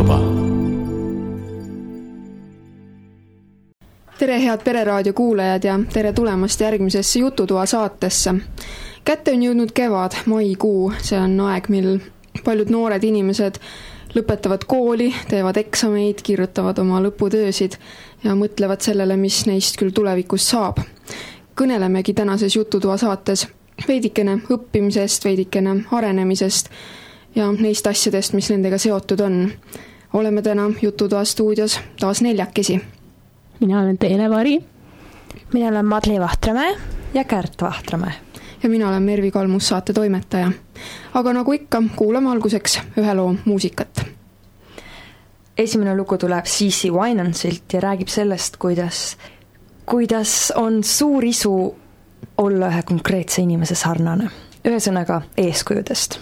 Euroopa. Tere head Pereraadio kuulajad ja tere tulemast järgmisesse Jututoa saatesse. Kätte on jõudnud kevad, maikuu, see on aeg, mil paljud noored inimesed lõpetavad kooli, teevad eksameid, kirjutavad oma lõputöösid ja mõtlevad sellele, mis neist küll tulevikus saab. Kõnelemegi tänases Jututoa saates veidikene õppimisest, veidikene arenemisest ja neist asjadest, mis nendega seotud on. Oleme täna Jututoa stuudios taas neljakesi. Mina olen Teele Vari. Mina olen Madli Vahtramäe ja Kärt Vahtramäe. Ja mina olen Mervi Kalmus, saate toimetaja. Aga nagu ikka, kuulame alguseks ühe loo muusikat. Esimene lugu tuleb C.C. Winansilt ja räägib sellest, kuidas on suur isu olla ühe konkreetse inimese sarnane. Ühesõnaga eeskujudest.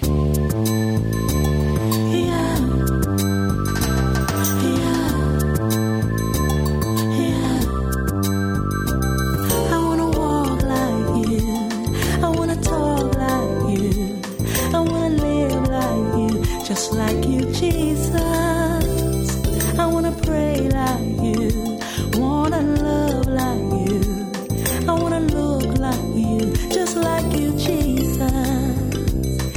Just like you, Jesus. I wanna pray like you, wanna love like you, I wanna look like you, just like you, Jesus.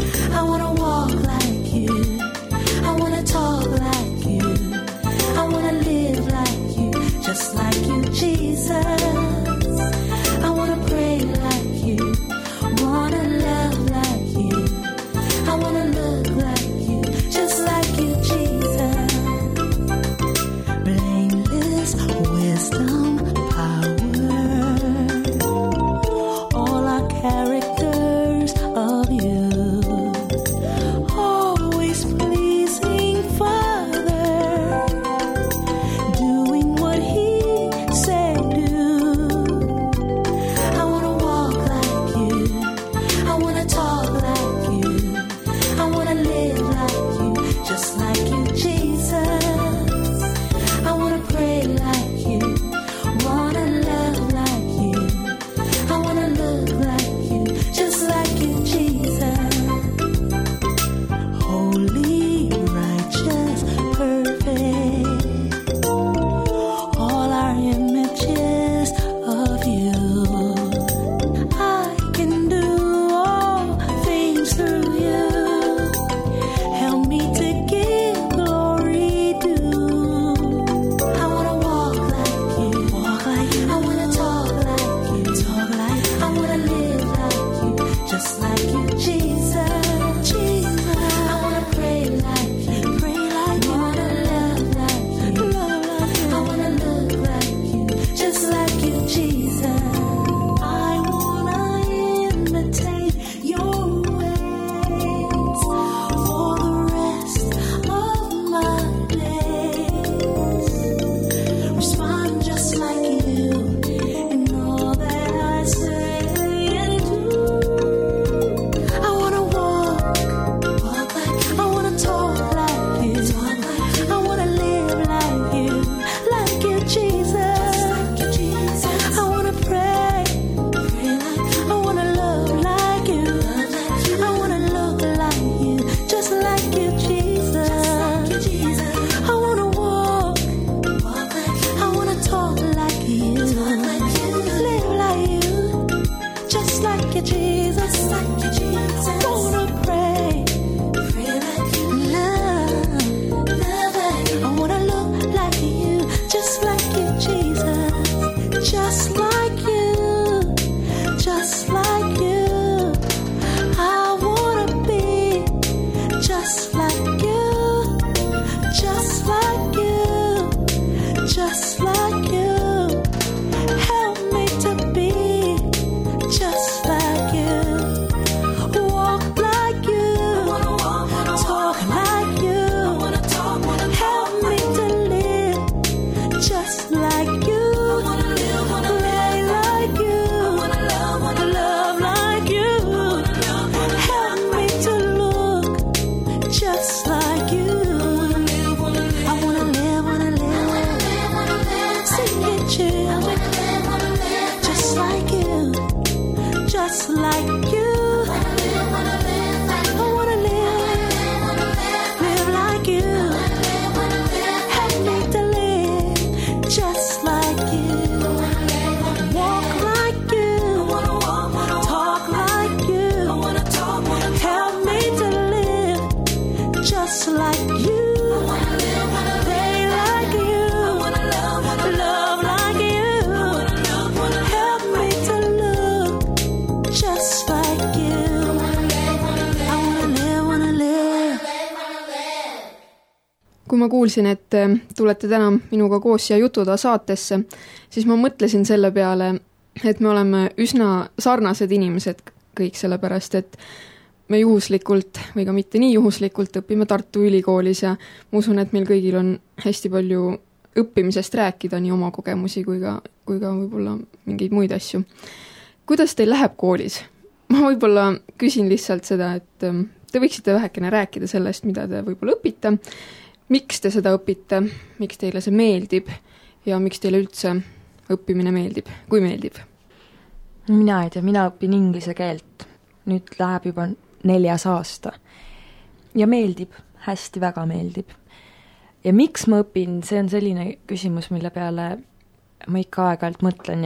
kui ma kuulsin, et tulete täna minuga koos siia Jututoa saatesse, siis ma mõtlesin selle peale, et me oleme üsna sarnased inimesed kõik, sellepärast et me juhuslikult või ka mitte nii juhuslikult õpime Tartu Ülikoolis ja ma usun, et meil kõigil on hästi palju õppimisest rääkida, nii oma kogemusi kui ka võib-olla mingeid muid asju. Kuidas teil läheb koolis? Ma võib-olla küsin lihtsalt seda, et te võiksite vähekene rääkida sellest, mida te võib-olla õpite, miks te seda õpite, miks teile see meeldib ja miks teile üldse õppimine meeldib, kui meeldib? Mina ei tea, mina õpin inglise keelt. Nüüd läheb juba 4. aasta. Ja meeldib, hästi väga meeldib. Ja miks ma õpin, see on selline küsimus, mille peale ma ikka aeg-ajalt mõtlen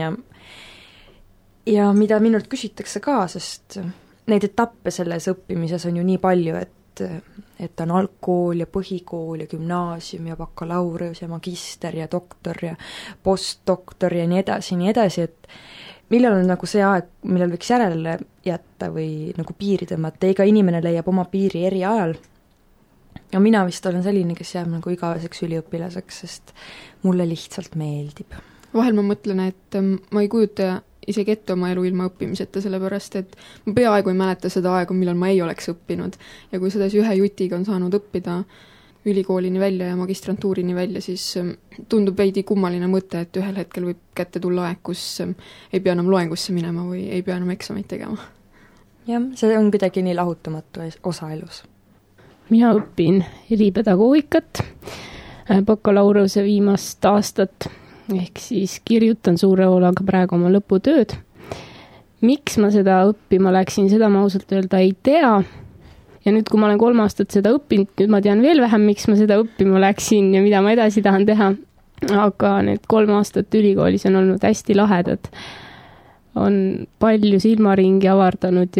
ja mida minult küsitakse ka, sest neid etappe selles õppimises on ju nii palju, et on algkool ja põhikool ja gümnaasium ja bakalaureus ja magister ja doktor ja postdoktor ja nii edasi, et millal on nagu see aeg, millal võiks järele jätta või nagu piiri tõmmata, iga inimene leiab oma piiri eri ajal. Ja mina vist olen selline, kes jääb nagu igaveseks üliõpilaseks, sest mulle lihtsalt meeldib. Vahel ma mõtlen, et ma ei kujuta isegi ette oma elu ilma õppimiseta, sellepärast et ma peaaegu ei mäleta seda aega, millal ma ei oleks õppinud. Ja kui sedasi ühe jutiga on saanud õppida ülikoolini välja ja magistrantuurini välja, siis tundub veidi kummaline mõte, et ühel hetkel võib kätte tulla aeg, kus ei pea enam loengusse minema või ei pea enam eksameid tegema. Jah, see on kuidagi nii lahutamatu osa elus. Mina õpin eripedagoogikat, bakalaureuse viimast aastat, ehk siis kirjutan suure hoolega praegu oma lõputööd. Miks ma seda õppima läksin, seda ma ausalt öelda ei tea. Ja nüüd, kui ma olen 3 aastat seda õppinud, nüüd ma tean veel vähem, miks ma seda õppima läksin ja mida ma edasi tahan teha. Aga need 3 aastat ülikoolis on olnud hästi lahedad. On palju silmaringi avardanud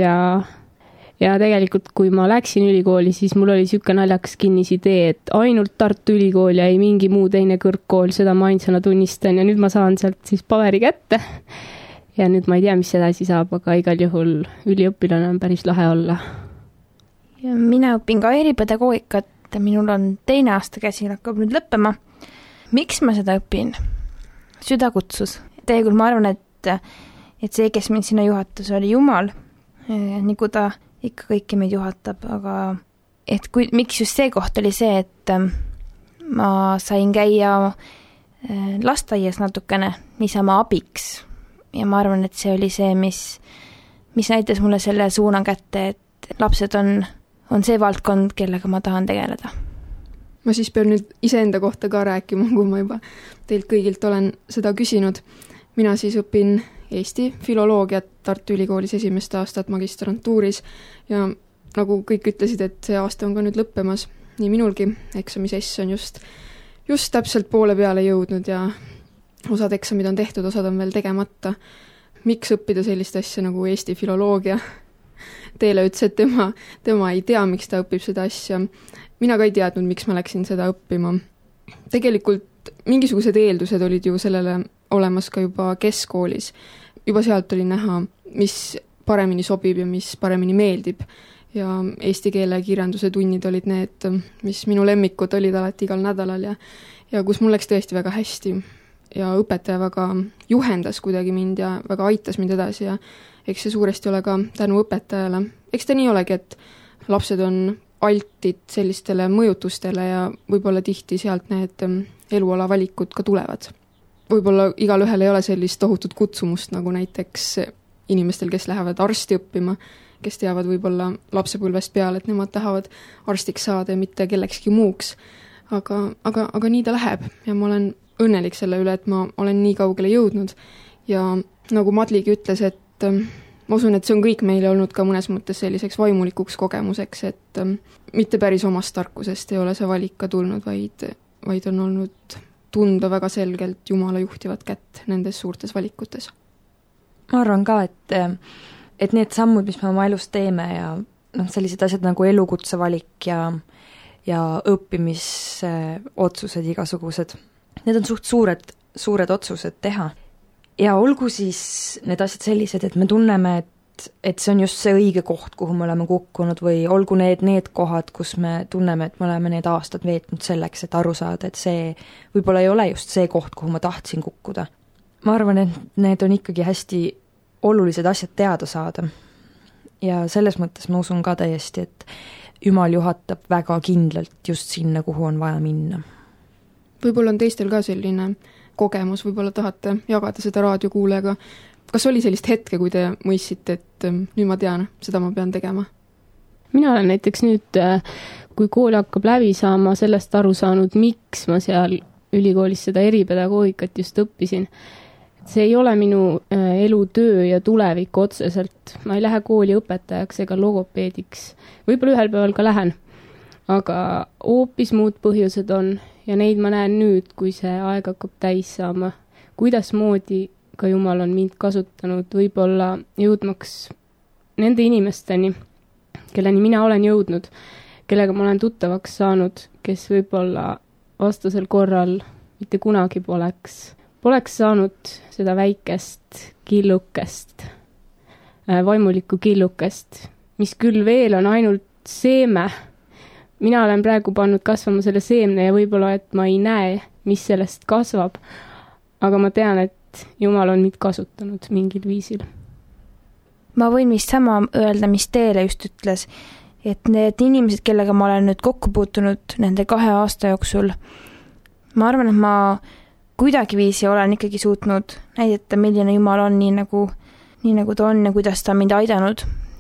ja tegelikult, kui ma läksin ülikooli, siis mul oli siuke naljakas kinnisidee, et ainult Tartu Ülikool ja ei mingi muu teine kõrgkool, seda ma ainsana tunnistan ja nüüd ma saan sealt siis paberi kätte. Ja nüüd ma ei tea, mis edasi saab, aga igal juhul üliõpilane on päris lahe olla. Ja mina õpin ka eripedagoogikat, minul on 2. aasta käsil, hakkab nüüd lõppema. Miks ma seda õpin? Süda kutsus. Tegelikult ma arvan, et see, kes mind sinna juhatas, oli Jumal, nii kui ta ikka kõiki meid juhatab, aga miks just see koht oli see, et ma sain käia lasteaias natukene niisama abiks ja ma arvan, et see oli see, mis näitas mulle selle suuna kätte, et lapsed on see valdkond, kellega ma tahan tegeleda. Ma siis pean nüüd iseenda kohta ka rääkima, kui ma juba teilt kõigilt olen seda küsinud. Mina siis õpin Eesti filoloogiat Tartu Ülikoolis 1. aastat magistrantuuris ja nagu kõik ütlesid, et see aasta on ka nüüd lõppemas, nii minulgi eksamisess on just täpselt poole peale jõudnud ja osad eksamid on tehtud, osad on veel tegemata. Miks õppida sellist asja nagu Eesti filoloogia? Teele ütles, et tema ei tea, miks ta õpib seda asja. Mina ka ei teadnud, miks ma läksin seda õppima. Tegelikult mingisugused eeldused olid ju sellele olemas ka juba keskkoolis. Juba sealt oli näha, mis paremini sobib ja mis paremini meeldib. Ja eesti keele kirjanduse tunnid olid need, mis minu lemmikud olid alati igal nädalal ja kus mul läks tõesti väga hästi. Ja õpetaja väga juhendas kuidagi mind ja väga aitas mind edasi ja eks see suuresti ole ka tänu õpetajale. Eks ta nii olegi, et lapsed on altid sellistele mõjutustele ja võib-olla tihti sealt need eluala valikud ka tulevad. Võib-olla igal ühel ei ole sellist tohutut kutsumust nagu näiteks inimestel, kes lähevad arsti õppima, kes teavad võib-olla lapsepõlvest peale, et nemad tahavad arstiks saada ja mitte kellekski muuks. Aga nii ta läheb ja ma olen õnnelik selle üle, et ma olen nii kaugele jõudnud ja nagu Madligi ütles, et ma usun, et see on kõik meile olnud ka mõnes mõttes selliseks vaimulikuks kogemuseks, et mitte päris omast tarkusest ei ole see valik ka tulnud, vaid on olnud tunda väga selgelt Jumala juhtivat kätt nendes suurtes valikutes. Ma arvan ka, et need sammud, mis me oma elus teeme ja sellised asjad nagu elukutse valik ja õppimisotsused igasugused, need on suht suured otsused teha. Ja olgu siis need asjad sellised, et me tunneme, et see on just see õige koht, kuhu me oleme kukkunud või olgu need kohad, kus me tunneme, et me oleme need aastad veetnud selleks, et aru saada, et see võib-olla ei ole just see koht, kuhu ma tahtsin kukkuda. Ma arvan, et need on ikkagi hästi olulised asjad teada saada. Ja selles mõttes ma usun ka täiesti, et Jumal juhatab väga kindlalt just sinna, kuhu on vaja minna. Võib-olla on teistel ka selline kogemus, võib-olla tahate jagada seda raadiokuulajaga. Kas oli sellist hetke, kui te mõistsite, et nüüd ma tean, seda ma pean tegema? Mina olen näiteks nüüd, kui kool hakkab läbi saama, sellest aru saanud, miks ma seal ülikoolis seda eripedagoogikat just õppisin. See ei ole minu elutöö ja tulevik otseselt. Ma ei lähe kooli õpetajaks ega logopeediks. Võib-olla ühel päeval ka lähen. Aga hoopis muud põhjused on ja neid ma näen nüüd, kui see aeg hakkab täis saama. Kuidas moodi ka Jumal on mind kasutanud võib-olla jõudmaks nende inimesteni, kelleni mina olen jõudnud, kellega ma olen tuttavaks saanud, kes võib-olla vastasel korral mitte kunagi poleks saanud seda väikest killukest, vaimulikku killukest, mis küll veel on ainult seeme. Mina olen praegu pannud kasvama selle seemne ja võib-olla, et ma ei näe, mis sellest kasvab, aga ma tean, et Jumal on mind kasutanud mingil viisil. Ma võin vist sama öelda, mis teile just ütles, et need inimesed, kellega ma olen nüüd kokku puutunud nende 2 aasta jooksul, ma arvan, et ma kuidagiviisi olen ikkagi suutnud näidata, milline Jumal on nii nagu ta on ja kuidas ta mind aidanud.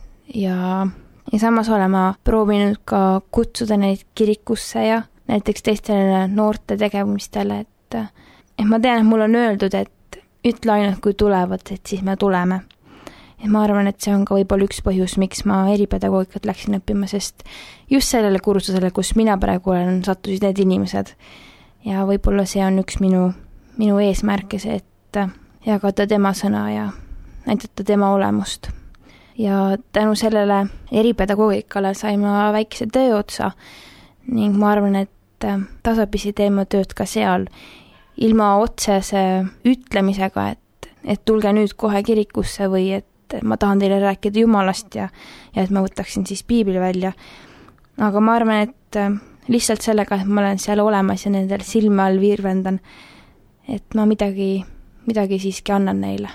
Ja samas olen ma proovinud ka kutsuda neid kirikusse ja näiteks teistele noorte tegevustele, et ma tean, et mul on öeldud, et ütle ainult, kui tulevad, et siis me tuleme. Ja ma arvan, et see on ka võib-olla üks põhjus, miks ma eripedagoogikat läksin õppima, sest just sellele kursusele, kus mina praegu olen, sattusid need inimesed. Ja võib-olla see on üks minu eesmärke see, et jagada tema sõna ja näidata tema olemust. Ja tänu sellele eripedagoogikale sain ma väikese töö otsa ning ma arvan, et tasapisi teeme tööd ka seal ilma otsese ütlemisega, et tulge nüüd kohe kirikusse või et ma tahan teile rääkida Jumalast ja et ma võtaksin siis piibli välja. Aga ma arvan, et lihtsalt sellega, et ma olen seal olemas ja nendel silme all virvendan, et ma midagi siiski annan neile.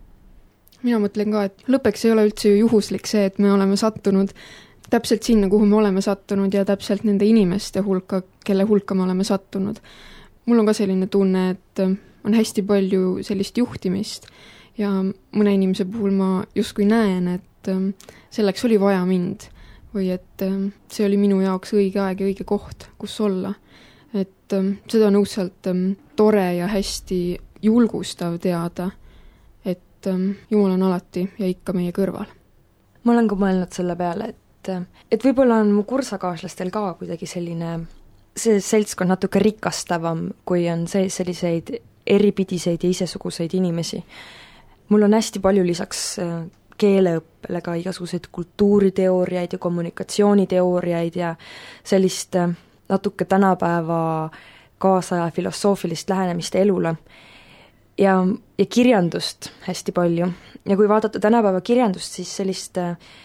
Mina mõtlen ka, et lõppeks ei ole üldse ju juhuslik see, et me oleme sattunud täpselt sinna, kuhu me oleme sattunud ja täpselt nende inimeste hulka, kelle hulka me oleme sattunud. Mul on ka selline tunne, et on hästi palju sellist juhtimist ja mõne inimese puhul ma justkui näen, et selleks oli vaja mind või et see oli minu jaoks õige aeg ja õige koht, kus olla. Et seda on õudselt tore ja hästi julgustav teada, et Jumal on alati ja ikka meie kõrval. Ma olen ka mõelnud selle peale, et võib-olla on mu kursakaaslastel ka kuidagi see seltskond natuke rikastavam, kui on selliseid eripidiseid ja isesuguseid inimesi. Mul on hästi palju lisaks keeleõppele ka igasuguseid kultuuriteooriaid ja kommunikatsiooniteooriaid ja sellist natuke tänapäeva kaasaja filosoofilist lähenemist elule ja kirjandust hästi palju. Ja kui vaadata tänapäeva kirjandust, siis sellist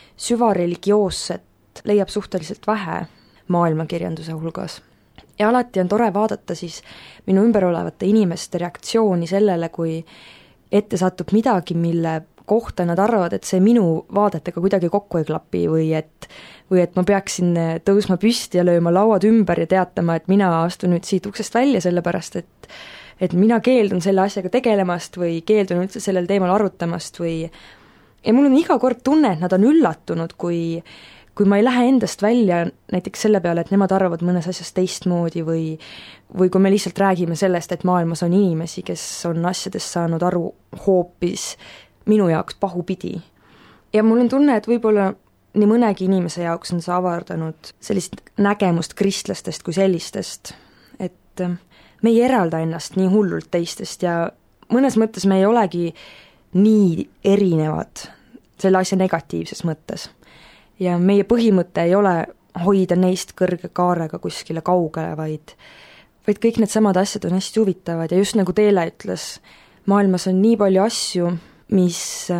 süvareligioosset leiab suhteliselt vähe maailmakirjanduse hulgas. Ja alati on tore vaadata siis minu ümber olevate inimeste reaktsiooni sellele, kui ette satub midagi, mille kohta nad arvavad, et see minu vaadetega kuidagi kokku ei klapi või et ma peaksin tõusma püsti ja lööma lauad ümber ja teatama, et mina astun nüüd siit uksest välja sellepärast, et mina keeldun selle asjaga tegelemast või keeldun üldse sellel teemal arutamast ja mul on iga kord tunne, et nad on üllatunud, kui ma ei lähe endast välja näiteks selle peale, et nemad arvavad mõnes asjas teistmoodi või kui me lihtsalt räägime sellest, et maailmas on inimesi, kes on asjadest saanud aru hoopis minu jaoks pahupidi. Ja mul on tunne, et võib-olla nii mõnegi inimese jaoks on see avardanud sellist nägemust kristlastest kui sellistest, et me ei eralda ennast nii hullult teistest ja mõnes mõttes me ei olegi nii erinevad selle asja negatiivses mõttes. Ja meie põhimõte ei ole hoida neist kõrge kaarega kuskile kaugele, vaid kõik need samad asjad on hästi huvitavad ja just nagu Teele ütles, maailmas on nii palju asju, mis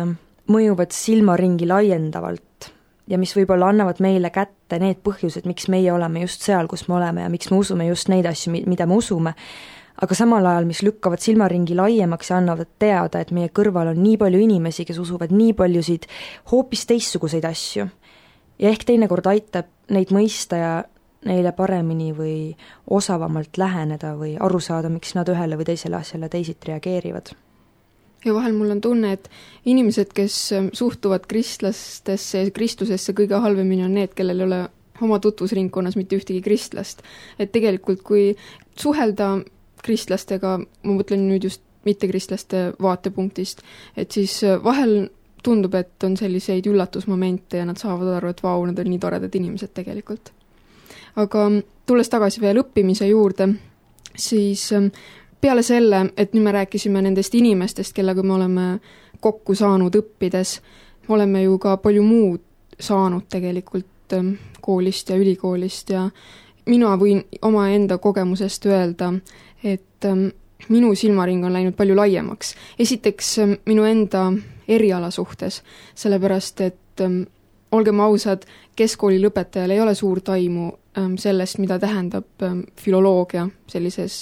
mõjuvad silmaringi laiendavalt ja mis võib-olla annavad meile kätte need põhjused, miks meie oleme just seal, kus me oleme ja miks me usume just neid asju, mida me usume, aga samal ajal, mis lükkavad silmaringi laiemaks ja annavad teada, et meie kõrval on nii palju inimesi, kes usuvad nii paljusid hoopis teistsuguseid asju. Ja ehk teinekord aitab neid mõista ja neile paremini või osavamalt läheneda või aru saada, miks nad ühele või teisele asjale teisiti reageerivad. Ja vahel mul on tunne, et inimesed, kes suhtuvad kristlastesse ja kristlusesse kõige halvemini on need, kellel ei ole oma tutvusringkonnas mitte ühtegi kristlast. Et tegelikult, kui suhelda kristlastega, ma mõtlen nüüd just mittekristlaste vaatepunktist, et siis vahel tundub, et on selliseid üllatusmomente ja nad saavad aru, et vau, nad on nii toredad inimesed tegelikult. Aga tulles tagasi veel õppimise juurde, siis peale selle, et nüüd me rääkisime nendest inimestest, kellega me oleme kokku saanud õppides, oleme ju ka palju muud saanud tegelikult koolist ja ülikoolist ja mina võin oma enda kogemusest öelda, et minu silmaring on läinud palju laiemaks. Esiteks minu enda eriala suhtes, sellepärast et olgem ausad, keskkooli lõpetajal ei ole suur taimu sellest, mida tähendab filoloogia sellises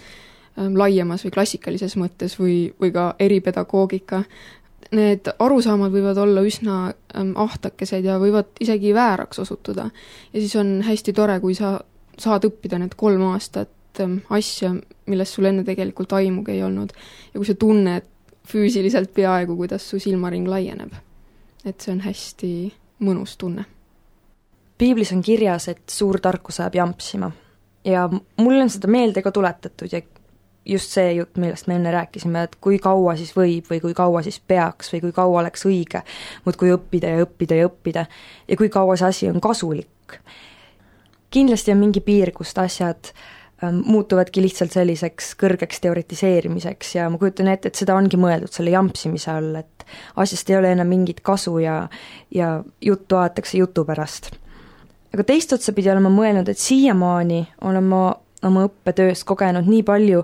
laiemas või klassikalises mõttes või ka eripedagoogika. Need arusaamad võivad olla üsna ahtakesed ja võivad isegi vääraks osutuda. Ja siis on hästi tore, kui sa saad õppida need 3 aastat asja, millest sul enne tegelikult aimugi ei olnud. Ja kui sa tunned füüsiliselt peaaegu, kuidas su silmaring laieneb. Et see on hästi mõnus tunne. Piiblis on kirjas, et suur tarkus ajab jampsima. Ja mul on seda meelde ka tuletatud ja just see jutt, millest me enne rääkisime, et kui kaua siis võib või kui kaua siis peaks või kui kaua oleks õige, muudkui õppida ja õppida ja õppida ja kui kaua see asi on kasulik. Kindlasti on mingi piir, kust asjad muutuvadki lihtsalt selliseks kõrgeks teoritiseerimiseks ja ma kujutan ette, et seda ongi mõeldud selle jampsimise all, et asjast ei ole enam mingit kasu ja juttu aetakse jutu pärast. Aga teist otsapidi olen ma mõelnud, et siiamaani olen ma oma õppetöös kogenud nii palju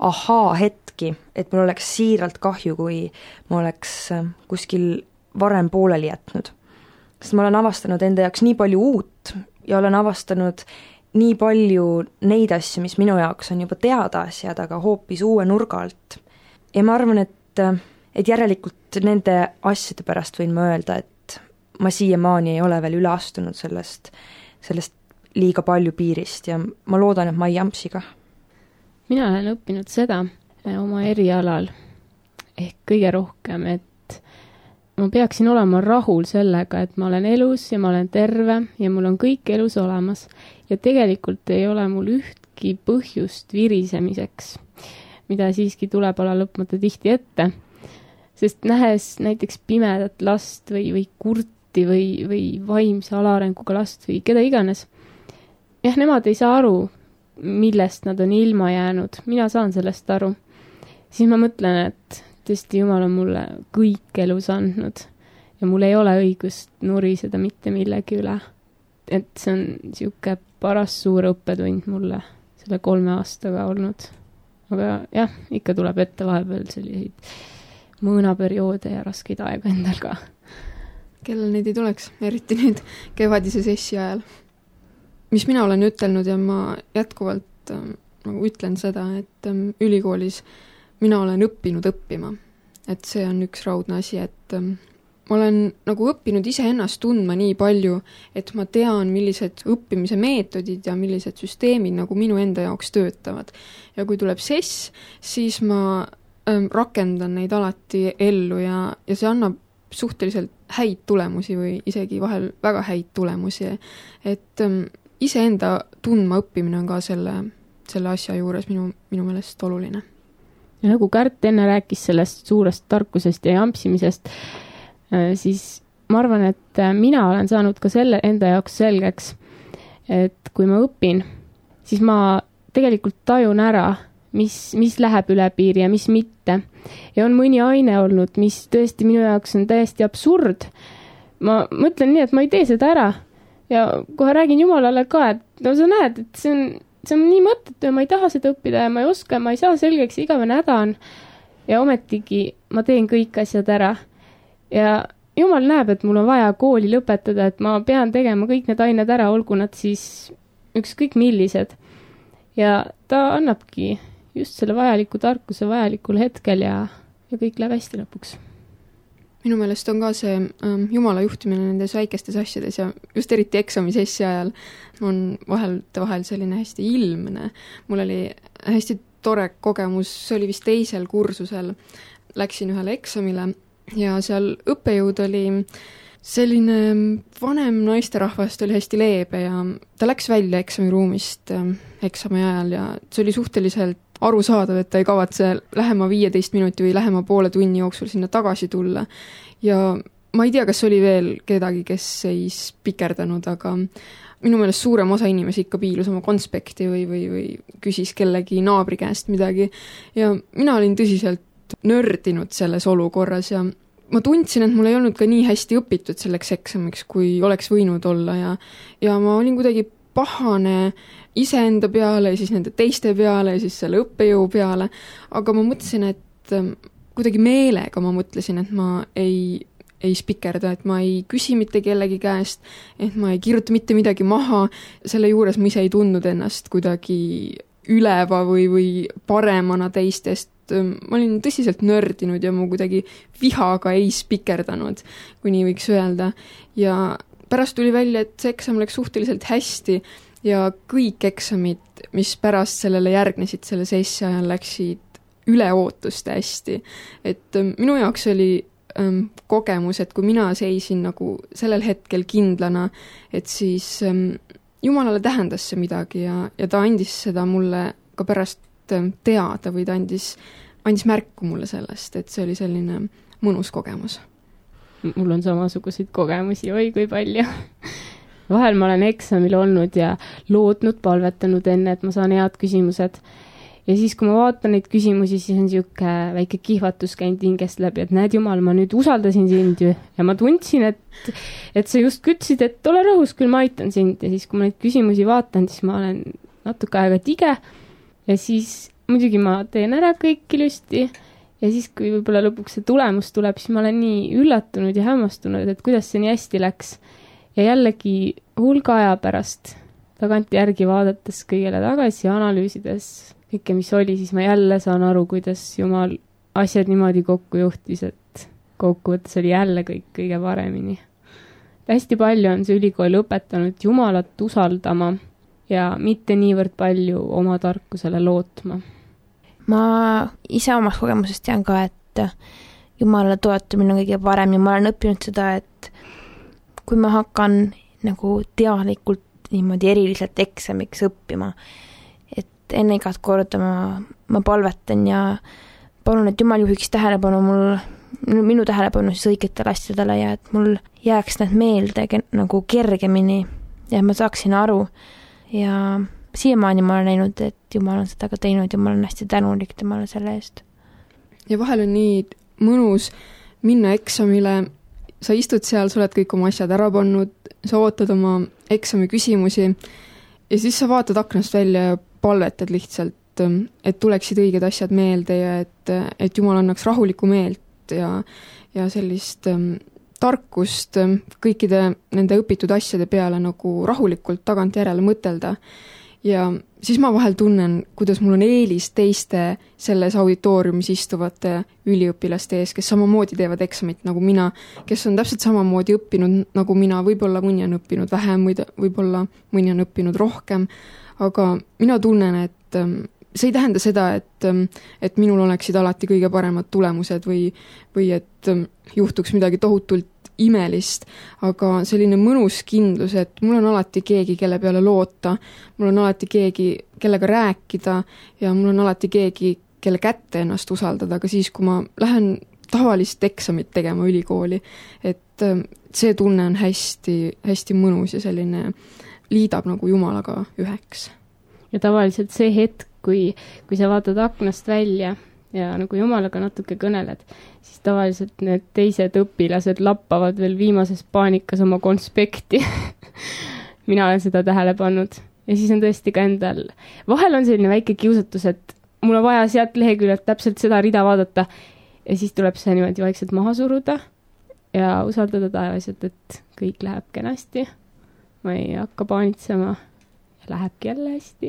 hetki, et mul oleks siiralt kahju, kui ma oleks kuskil varem pooleli jätnud. Sest ma olen avastanud enda jaoks nii palju uut ja olen avastanud nii palju neid asju, mis minu jaoks on juba teada asjad, aga hoopis uue nurga alt. Ja ma arvan, et järelikult nende asjade pärast võin ma öelda, et ma siiamaani ei ole veel üle astunud sellest liiga palju piirist ja ma loodan, et ma ei jampsi ka. Mina olen õppinud seda oma erialal ehk kõige rohkem, et ma peaksin olema rahul sellega, et ma olen elus ja ma olen terve ja mul on kõik elus olemas ja tegelikult ei ole mul ühtki põhjust virisemiseks, mida siiski tuleb ala lõpmata tihti ette, sest nähes näiteks pimedat last või kurti või vaimse alaarenguga last või keda iganes, jah, nemad ei saa aru, millest nad on ilma jäänud, mina saan sellest aru. Siis ma mõtlen, et tõesti Jumal on mulle kõik elus andnud ja mul ei ole õigust nuriseda mitte millegi üle. Et see on siuke paras suur õppetund mulle selle 3 aastaga olnud. Aga jah, ikka tuleb ette vahepeal selliseid mõõnaperioode ja raskeid aega endal ka. Kellel neid ei tuleks, eriti nüüd kevadise sessi ajal. Mis mina olen ütelnud ja ma jätkuvalt ütlen seda, et ülikoolis mina olen õppinud õppima. Et see on üks raudne asi, et ma olen nagu õppinud iseennast tundma nii palju, et ma tean, millised õppimise meetodid ja millised süsteemid nagu minu enda jaoks töötavad. Ja kui tuleb sess, siis ma rakendan neid alati ellu ja see annab suhteliselt häid tulemusi või isegi vahel väga häid tulemusi. Et iseenda tundma õppimine on ka selle asja juures minu meelest oluline. Ja nagu Kärt enne rääkis sellest suurest tarkusest ja jampsimisest, siis ma arvan, et mina olen saanud ka selle enda jaoks selgeks, et kui ma õpin, siis ma tegelikult tajun ära, mis läheb üle piiri ja mis mitte. Ja on mõni aine olnud, mis tõesti minu jaoks on täiesti absurd. Ma mõtlen nii, et ma ei tee seda ära. Ja kohe räägin Jumalale ka, et no sa näed, et see on nii mõttetu ja ma ei taha seda õppida ja ma ei oska ja ma ei saa selgeks, igavene häda on. Ja ometigi ma teen kõik asjad ära. ja jumal näeb, et mul on vaja kooli lõpetada, et ma pean tegema kõik need ained ära, olgu nad siis ükskõik millised. Ja ta annabki just selle vajaliku tarkuse vajalikul hetkel ja kõik läheb hästi lõpuks. Minu meelest on ka see jumala juhtimine nendes väikestes asjades ja just eriti eksamisessi ajal on vahel selline hästi ilmne. Mul oli hästi tore kogemus, see oli vist 2. kursusel, läksin ühele eksamile ja seal õppejõud oli selline vanem naisterahvast, oli hästi leebe ja ta läks välja eksamiruumist eksami ajal ja see oli suhteliselt arusaadav, et ta ei kavatse lähema 15 minuti või lähema poole tunni jooksul sinna tagasi tulla. Ja ma ei tea, kas oli veel kedagi, kes ei spikerdanud, aga minu meelest suurem osa inimesi ikka piilus oma konspekti või küsis kellegi naabri käest midagi. Ja mina olin tõsiselt nördinud selles olukorras ja ma tundsin, et mul ei olnud ka nii hästi õpitud selleks eksamiks, kui oleks võinud olla ja ma olin kuidagi pahane iseenda peale ja siis nende teiste peale ja siis selle õppejõu peale, aga ma mõtlesin, et kuidagi meelega ma mõtlesin, et ma ei spikerda, et ma ei küsi mitte kellegi käest, et ma ei kirjuta mitte midagi maha, selle juures ma ise ei tundnud ennast kuidagi üleva või paremana teistest. Ma olin tõsiselt nördinud ja ma kuidagi vihaga ei spikerdanud, kui nii võiks öelda. Ja pärast tuli välja, et see eksam läks suhteliselt hästi ja kõik eksamid, mis pärast sellele järgnesid selle sessi ajal, läksid üle ootuste hästi. Et minu jaoks oli kogemus, et kui mina seisin nagu sellel hetkel kindlana, et siis Jumalale tähendas see midagi ja ta andis seda mulle ka pärast teada või ta andis märku mulle sellest, et see oli selline mõnus kogemus. Mul on samasuguseid kogemusi, oi kui palju. Vahel ma olen eksamil olnud ja lootnud, palvetanud enne, et ma saan head küsimused. Ja siis, kui ma vaatan neid küsimusi, siis on siuke väike kihvatus käinud hingest läbi, et näed Jumal, ma nüüd usaldasin sind ju. Ja ma tundsin, et sa just kütsid, et ole rõhus, küll ma aitan sind. Ja siis, kui ma neid küsimusi vaatan, siis ma olen natuke aega tige. Ja siis muidugi ma teen ära kõik ilusti. Ja siis, kui võib-olla lõpuks see tulemus tuleb, siis ma olen nii üllatunud ja hämmastunud, et kuidas see nii hästi läks. Ja jällegi hulga aja pärast tagant järgi vaadates kõigele tagasi ja analüüsides kõike, mis oli, siis ma jälle saan aru, kuidas Jumal asjad niimoodi kokku juhtis, et kokkuvõttes oli jälle kõik kõige paremini. Hästi palju on see ülikool õpetanud Jumalat usaldama ja mitte niivõrd palju oma tarkusele lootma. Ma ise omast kogemusest tean ka, et Jumalale toetamine on kõige parem ja ma olen õppinud seda, et kui ma hakkan nagu teadlikult niimoodi eriliselt eksamiks õppima, et enne igat korda ma palvetan ja palun, et Jumal juhiks tähelepanu minu tähelepanu siis õigetele asjadele ja et mul jääks need meelde nagu kergemini ja ma saaksin aru ja siiamaani ma olen näinud, et Jumal on seda ka teinud ja ma olen hästi tänulik temale selle eest. Ja vahel on nii mõnus minna eksamile, sa istud seal, sa oled kõik oma asjad ära pannud, sa ootad oma eksami küsimusi ja siis sa vaatad aknast välja ja palvetad lihtsalt, et tuleksid õiged asjad meelde ja et Jumal annaks rahulikku meelt ja sellist tarkust kõikide nende õpitud asjade peale nagu rahulikult tagant järele mõtelda. Ja siis ma vahel tunnen, kuidas mul on eelis teiste selles auditooriumis istuvate üliõpilaste ees, kes samamoodi teevad eksamit nagu mina, kes on täpselt samamoodi õppinud nagu mina, võib-olla mõni on õppinud vähem, võib-olla mõni on õppinud rohkem, aga mina tunnen, et see ei tähenda seda, et minul oleksid alati kõige paremad tulemused või et juhtuks midagi tohutult imelist, aga selline mõnus kindlus, et mul on alati keegi, kelle peale loota, mul on alati keegi, kellega rääkida ja mul on alati keegi, kelle kätte ennast usaldada, aga siis, kui ma lähen tavalist eksamit tegema ülikooli, et see tunne on hästi, hästi mõnus ja selline liidab nagu Jumalaga üheks. Ja tavaliselt see hetk, kui sa vaatad aknast välja ja nagu Jumalaga natuke kõneled, siis tavaliselt need teised õpilased lappavad veel viimases paanikas oma konspekti. Mina olen seda tähele pannud. Ja siis on tõesti ka endal. Vahel on selline väike kiusatus, et mul on vaja sealt leheküljelt täpselt seda rida vaadata ja siis tuleb see niimoodi vaikselt maha suruda ja usaldada taevaselt, et kõik läheb kenasti. Ma ei hakka paanitsema ja lähebki jälle hästi.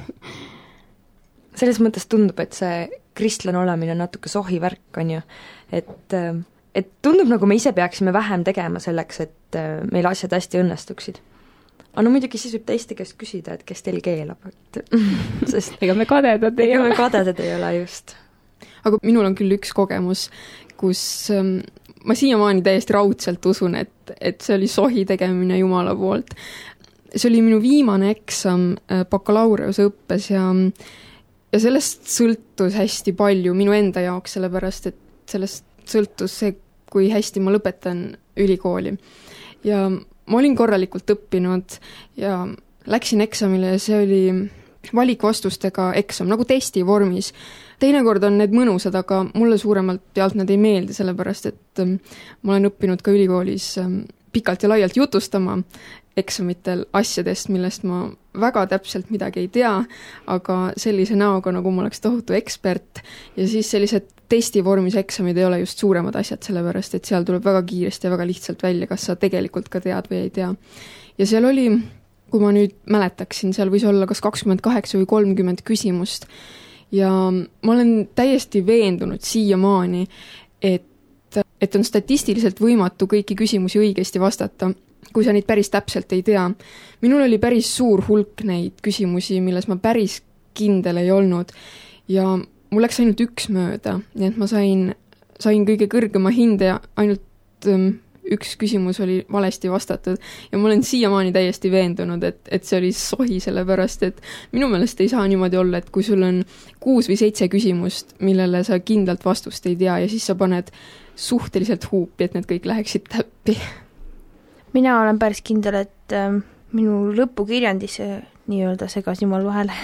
Selles mõttes tundub, et see kristlane olemine on natuke sohivärk, on ju. Et tundub, nagu me ise peaksime vähem tegema selleks, et meil asjad hästi õnnestuksid. Aga no muidugi siis võib teiste käest küsida, et kes teil keelab, et sest ega me kadedad ei ole. Me kadedad ei ole, just. Aga minul on küll üks kogemus, kus ma siiamaani täiesti raudselt usun, et see oli sohi tegemine Jumala poolt. See oli minu viimane eksam bakalaureuse õppes ja sellest sõltus hästi palju minu enda jaoks, sellepärast et sellest sõltus see, kui hästi ma lõpetan ülikooli. Ja ma olin korralikult õppinud ja läksin eksamile ja see oli valikvastustega eksam, nagu testi vormis. Teinekord on need mõnusad, aga mulle suuremalt pealt need ei meeldi, sellepärast et ma olen õppinud ka ülikoolis pikalt ja laialt jutustama eksamitel asjadest, millest ma väga täpselt midagi ei tea, aga sellise näoga, nagu ma oleks tohutu ekspert ja siis sellised testivormis eksamid ei ole just suuremad asjad, sellepärast et seal tuleb väga kiiresti ja väga lihtsalt välja, kas sa tegelikult ka tead või ei tea. Ja seal oli, kui ma nüüd mäletaksin, seal võis olla kas 28 või 30 küsimust ja ma olen täiesti veendunud siiamaani, et on statistiliselt võimatu kõiki küsimusi õigesti vastata, kui sa neid päris täpselt ei tea. Minul oli päris suur hulk neid küsimusi, milles ma päris kindel ei olnud ja mul läks ainult üks mööda, nii et ma sain kõige kõrgema hinde ja ainult üks küsimus oli valesti vastatud ja ma olen siiamaani täiesti veendunud, et see oli sohi, sellepärast et minu meelest ei saa niimoodi olla, et kui sul on 6 või 7 küsimust, millele sa kindlalt vastust ei tea ja siis sa paned suhteliselt huupi, et need kõik läheksid täppi. Mina olen päris kindel, et minu lõpukirjandis nii-öelda segas jumal vahele.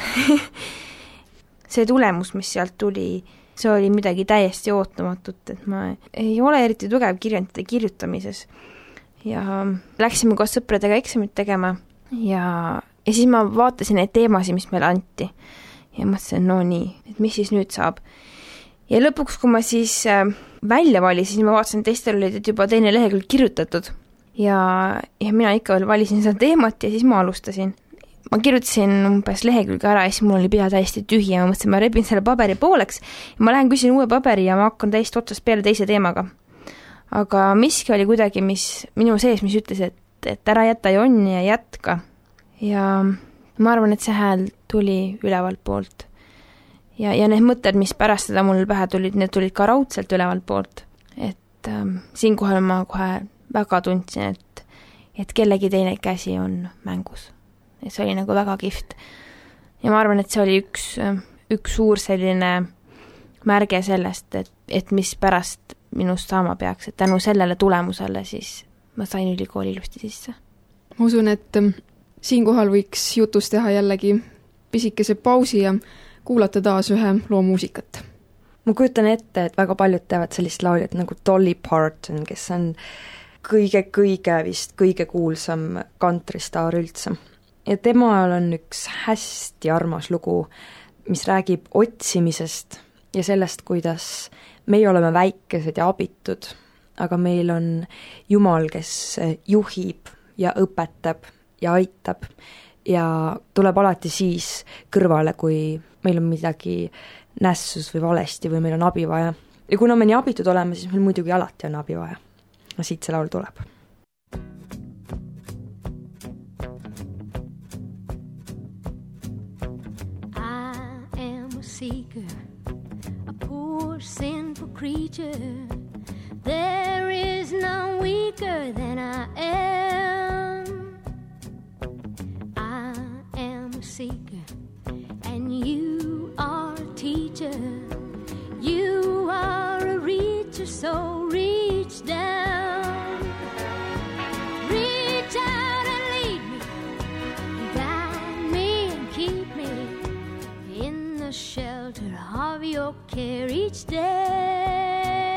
See tulemus, mis sealt tuli, see oli midagi täiesti ootamatut, et ma ei ole eriti tugev kirjandite kirjutamises. Ja läksime koos sõpradega eksamit tegema ja siis ma vaatasin neid teemasid, mis meile anti. Ja mõtlesin, no nii, et mis siis nüüd saab. Ja lõpuks, kui ma siis välja valisin, siis ma vaatasin, et teistel olid juba teine lehekülg kirjutatud. Ja mina ikka veel valisin seda teemat ja siis ma alustasin. Ma kirjutasin umbes lehekülge ära ja siis mul oli pea täiesti tühi ja ma mõtlesin, ma rebin selle paberi pooleks ja ma lähen küsin uue paberi ja ma hakkan täiesti otsast peale teise teemaga. Aga miski oli kuidagi minu sees, mis ütles, et ära jäta jonni ja jätka. Ja ma arvan, et see hääl tuli ülevalt poolt. Ja need mõtted, mis pärast seda mul pähe tulid, need tulid ka raudselt ülevalt poolt. Et siinkohal ma kohe väga tundsin, et kellegi teine käsi on mängus. Ja see oli nagu väga kihvt. Ja ma arvan, et see oli üks suur selline märge sellest, et mis pärast minust saama peaks, et tänu sellele tulemusele siis ma sain ülikooli ilusti sisse. Ma usun, et siinkohal võiks jutus teha jällegi pisikese pausi ja kuulata taas ühe loo muusikat. Ma kujutan ette, et väga paljud teavad sellist lauljat nagu Dolly Parton, kes on kõige kuulsam kantristaar üldse. Ja temal on üks hästi armas lugu, mis räägib otsimisest ja sellest, kuidas meie oleme väikesed ja abitud, aga meil on Jumal, kes juhib ja õpetab ja aitab ja tuleb alati siis kõrvale, kui meil on midagi nässus või valesti või meil on abi vaja. Ja kuna me nii abitud oleme, siis meil muidugi alati on abi vaja. Ja siit see laul tuleb. Seeker, a poor sinful creature. There is none weaker than I am. I am a seeker, and you are a teacher. You are a reacher, so reach down. Reach out and lead me, guide me and keep me in the shelter of your care each day.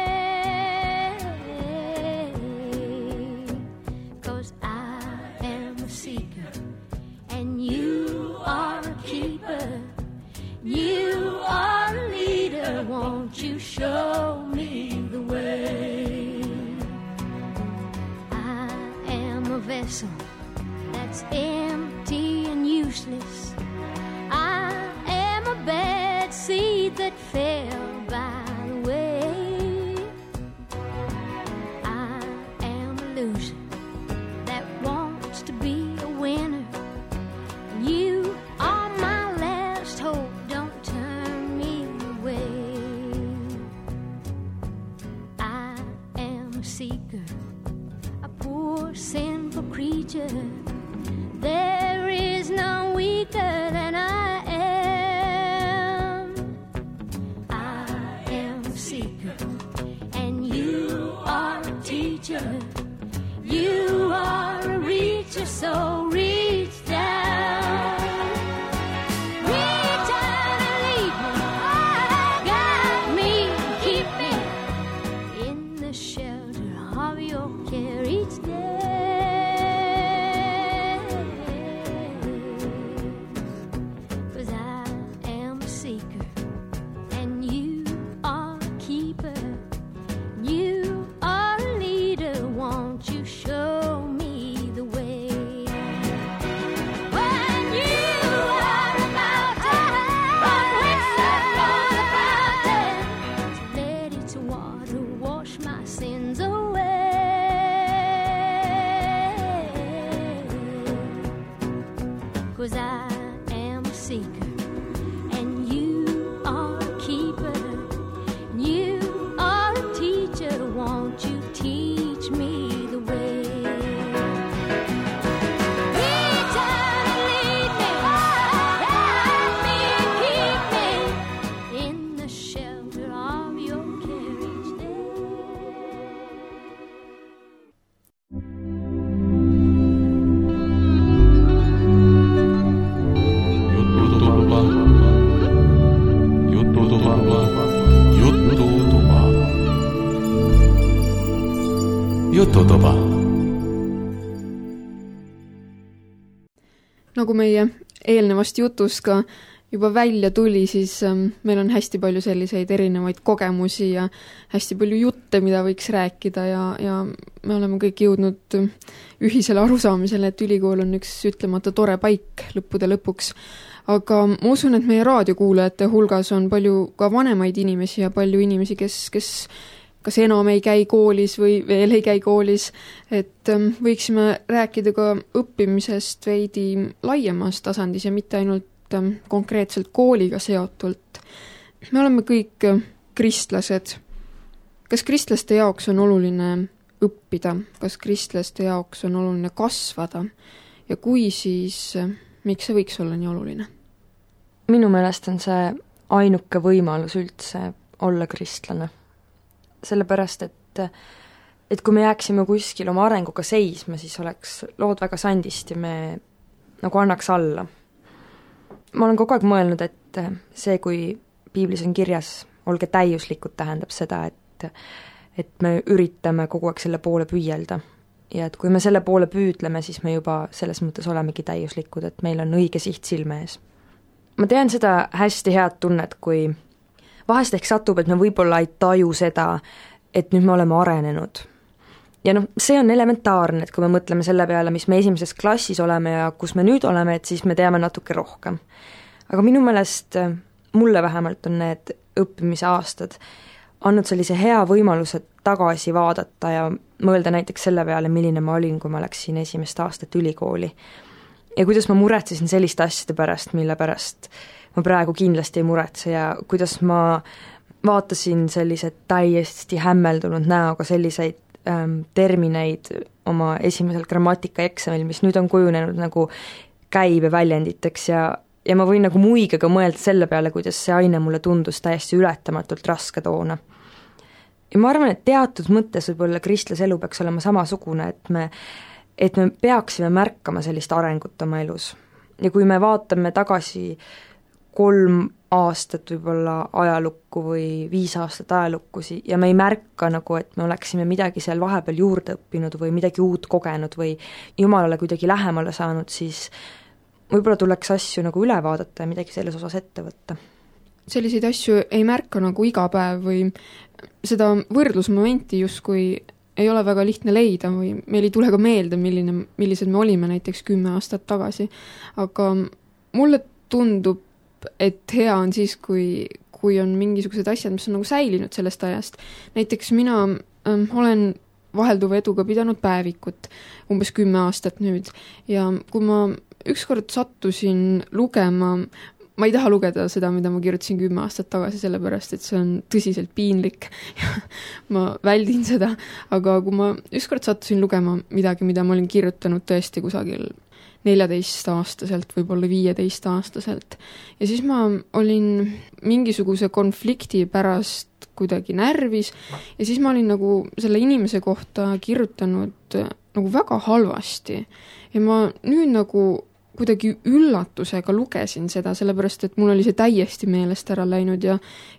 'Cause I am a seeker and you are a keeper. You are a leader, won't you show me the way? vessel that's empty and useless. I am a bad seed that fell by the way. I am a loser that wants to be a winner. You are my last hope, don't turn me away. I am a seeker, a poor sinful creature. There is none weaker than I am. I am a seeker, and you are a teacher. You are a reacher, so reach down. Reach out and lead me, guide me, keep me in the shelter of your care each day. 'Cause I am a seeker, and you are a keeper. You are a leader, won't you show me the way? When you are about to from which I flow the fountain, let its water wash my sins away. 'Cause I am a seeker, and you are a keeper. You are a teacher, won't you teach me the way? Reach out and lead me, guide me and keep me in the shelter of your care each day. Jututuba. Nagu meie eelnevast jutust ka juba välja tuli, siis meil on hästi palju selliseid erinevaid kogemusi ja hästi palju jutte, mida võiks rääkida ja me oleme kõik jõudnud ühisele arusaamisele, et ülikool on üks ütlemata tore paik lõppude lõpuks. Aga ma usun, et meie raadiokuulajate hulgas on palju ka vanemaid inimesi ja palju inimesi, kes kas enam ei käi koolis või veel ei käi koolis, et võiksime rääkida ka õppimisest veidi laiemas tasandis ja mitte ainult konkreetselt kooliga seotult. Me oleme kõik kristlased. Kas kristlaste jaoks on oluline õppida? Kas kristlaste jaoks on oluline kasvada? Ja kui, siis miks see võiks olla nii oluline? Minu meelest on see ainuke võimalus üldse olla kristlane. Sellepärast, et kui me jääksime kuskil oma arenguga seisma, siis oleks lood väga sandist ja me nagu annaks alla. Ma olen kogu aeg mõelnud, et see, kui piiblis on kirjas, olge täiuslikud, tähendab seda, et me üritame kogu aeg selle poole püüelda. Ja et kui me selle poole püüdleme, siis me juba selles mõttes olemegi täiuslikud, et meil on õige siht silme ees. Ma tean seda hästi head tunnet, kui vahest ehk satub, et me võib-olla ei taju seda, et nüüd me oleme arenenud. Ja see on elementaarne, et kui me mõtleme selle peale, mis me esimeses klassis oleme ja kus me nüüd oleme, et siis me teame natuke rohkem. Aga minu meelest, mulle vähemalt on need õppimise aastad andnud sellise hea võimaluse tagasi vaadata ja mõelda näiteks selle peale, milline ma olin, kui ma läksin esimest aastat ülikooli. Ja kuidas ma muretsesin selliste asjade pärast, mille pärast ma praegu kindlasti ei muretse ja kuidas ma vaatasin sellised täiesti hämmeldunud näoga selliseid termineid oma esimesel grammatikaeksamil, mis nüüd on kujunenud nagu käibeväljenditeks ja ma võin nagu muigega mõelda selle peale, kuidas see aine mulle tundus täiesti ületamatult raske toona. Ja ma arvan, et teatud mõttes võib-olla kristlase elu peaks olema samasugune, et me peaksime märkama sellist arengut oma elus. Ja kui me vaatame tagasi 3 aastat võib-olla ajalukku või 5 aastat ajalukku ja me ei märka nagu, et me oleksime midagi seal vahepeal juurde õppinud või midagi uut kogenud või Jumalale kuidagi lähemale saanud, siis võib-olla tuleks asju nagu üle vaadata ja midagi selles osas ette võtta. Selliseid asju ei märka nagu iga päev või seda võrdlusmomenti justkui ei ole väga lihtne leida või meil ei tule ka meelde, millised me olime näiteks 10 aastat tagasi. Aga mulle tundub, et hea on siis, kui on mingisugused asjad, mis on nagu säilinud sellest ajast. Näiteks mina olen vahelduva eduga pidanud päevikut umbes 10 aastat nüüd ja kui ma ükskord sattusin lugema, ma ei taha lugeda seda, mida ma kirjutasin 10 aastat tagasi, sellepärast, et see on tõsiselt piinlik. Ma väldin seda, aga kui ma ükskord sattusin lugema midagi, mida ma olin kirjutanud tõesti kusagil 14-aastaselt, võib-olla 15-aastaselt. Ja siis ma olin mingisuguse konflikti pärast kuidagi närvis ja siis ma olin nagu selle inimese kohta kirjutanud nagu väga halvasti. Ja ma nüüd nagu kuidagi üllatusega lugesin seda, sellepärast, et mul oli see täiesti meelest ära läinud ja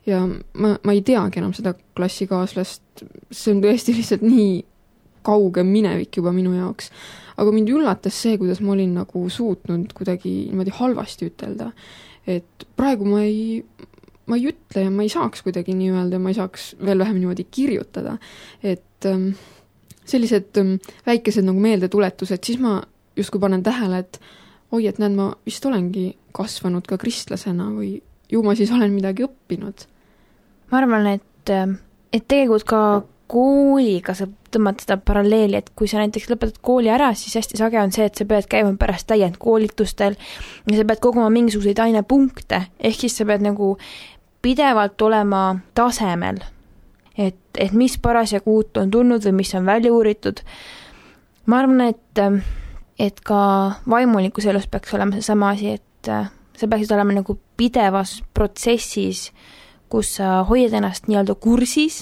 ma ei teagi enam seda klassikaaslast. See on tõesti lihtsalt nii kauge minevik juba minu jaoks. Aga mind üllatas see, kuidas ma olin nagu suutnud kuidagi niimoodi halvasti ütelda. Et praegu ma ei ütle ja ma ei saaks kuidagi nii öelda, ma ei saaks veel vähem niimoodi kirjutada. Et sellised väikesed nagu meeldetuletused, siis ma justkui panen tähele, et oi, et näed, ma vist olengi kasvanud ka kristlasena või ju ma siis olen midagi õppinud. Ma arvan, et tegelikult ka kooliga saab tõmmata seda paralleeli, et kui sa näiteks lõpetad kooli ära, siis hästi sage on see, et sa pead käima pärast täiendkoolitustel ja sa pead koguma mingisuguseid ainepunkte, ehk siis sa pead nagu pidevalt olema tasemel, et mis parasjagu uut on tulnud või mis on välja uuritud. Ma arvan, et ka vaimulikus elus peaks olema see sama asi, et sa peaksid olema nagu pidevas protsessis, kus sa hoiad ennast nii-öelda kursis,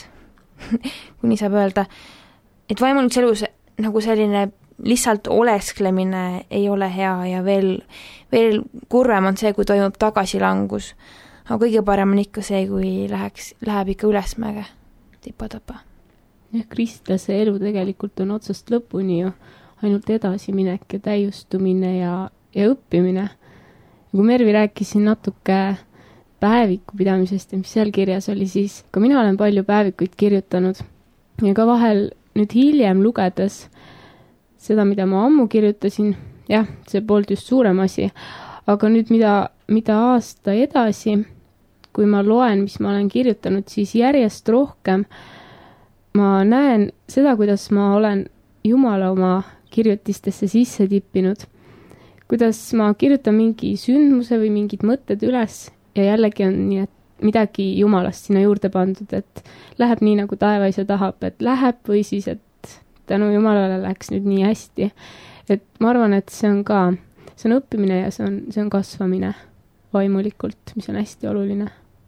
kui nii saab öelda, et vaimulikus elus nagu selline lihtsalt olesklemine ei ole hea ja veel kurvem on see, kui toimub tagasilangus. Aga kõige parem on ikka see, kui läheb ikka ülesmäge tipa-tapa. Ja kristlase elu tegelikult on otsast lõpuni ju ainult edasiminek ja täiustumine ja õppimine. Ja kui Mervi rääkisin natuke päeviku pidamisest ja mis seal kirjas oli, siis ka mina olen palju päevikuid kirjutanud ja ka vahel nüüd hiljem lugedes seda, mida ma ammu kirjutasin, jah, see poolt just suurem asi, aga nüüd mida aasta edasi, kui ma loen, mis ma olen kirjutanud, siis järjest rohkem ma näen seda, kuidas ma olen Jumala oma kirjutistesse sisse tippinud, kuidas ma kirjutan mingi sündmuse või mingid mõtted üles ja jällegi on nii, et midagi Jumalast sinna juurde pandud, et läheb nii, nagu taevaisa tahab, et läheb või siis, et tänu Jumalale läks nüüd nii hästi. Et ma arvan, et see on õppimine ja see on kasvamine vaimulikult, mis on hästi oluline.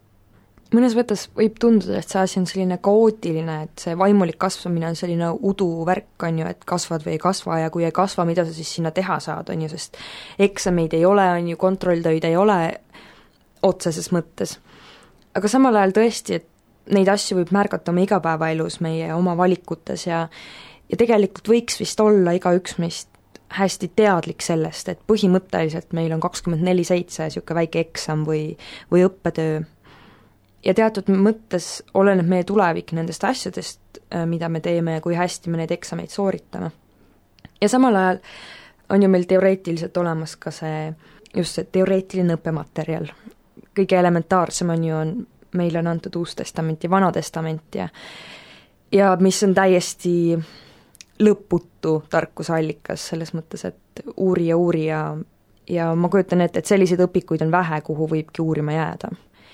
Mõnes mõttes võib tunduda, et see asi on selline kaootiline, et see vaimulik kasvamine on selline uduvärk, on ju, et kasvad või ei kasva ja kui ei kasva, mida sa siis sinna teha saad, on ju, sest eksameid ei ole, on ju, kontrolltöid ei ole otseses mõttes. Aga samal ajal tõesti, et neid asju võib märgata oma igapäevaelus meie oma valikutes ja tegelikult võiks vist olla igaüks meist hästi teadlik sellest, et põhimõtteliselt meil on 24/7 siuke väike eksam või õppetöö. Ja teatud mõttes oleneb meie tulevik nendest asjadest, mida me teeme ja kui hästi me neid eksameid sooritame. Ja samal ajal on ju meil teoreetiliselt olemas ka just see teoreetiline õppematerjal. Kõige elementaarsem on ju, meile on antud Uus Testament ja Vana Testament ja mis on täiesti lõputu tarkusallikas selles mõttes, et uuri ja ma kujutan ette, et selliseid õpikuid on vähe, kuhu võibki uurima jääda.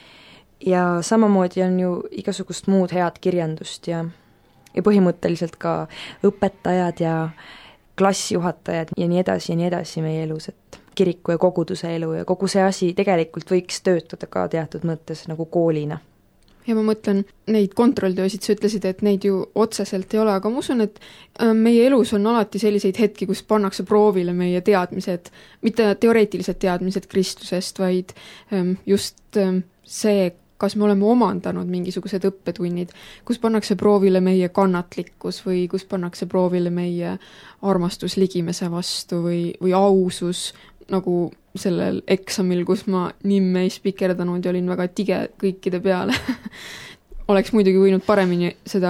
Ja samamoodi on ju igasugust muud head kirjandust ja põhimõtteliselt ka õpetajad ja klassijuhatajad ja nii edasi meie elus, et kiriku ja koguduse elu ja kogu see asi tegelikult võiks töötada ka teatud mõttes nagu koolina. Ja ma mõtlen, neid kontrolltöösid, sa ütlesid, et neid ju otseselt ei ole, aga ma usun, et meie elus on alati selliseid hetki, kus pannakse proovile meie teadmised, mitte teoreetilised teadmised Kristusest, vaid just see, kas me oleme omandanud mingisugused õppetunnid, kus pannakse proovile meie kannatlikkus või kus pannakse proovile meie armastus ligimese vastu või ausus, nagu sellel eksamil, kus ma nimme ei spikerdanud ja olin väga tige kõikide peale. Oleks muidugi võinud paremini seda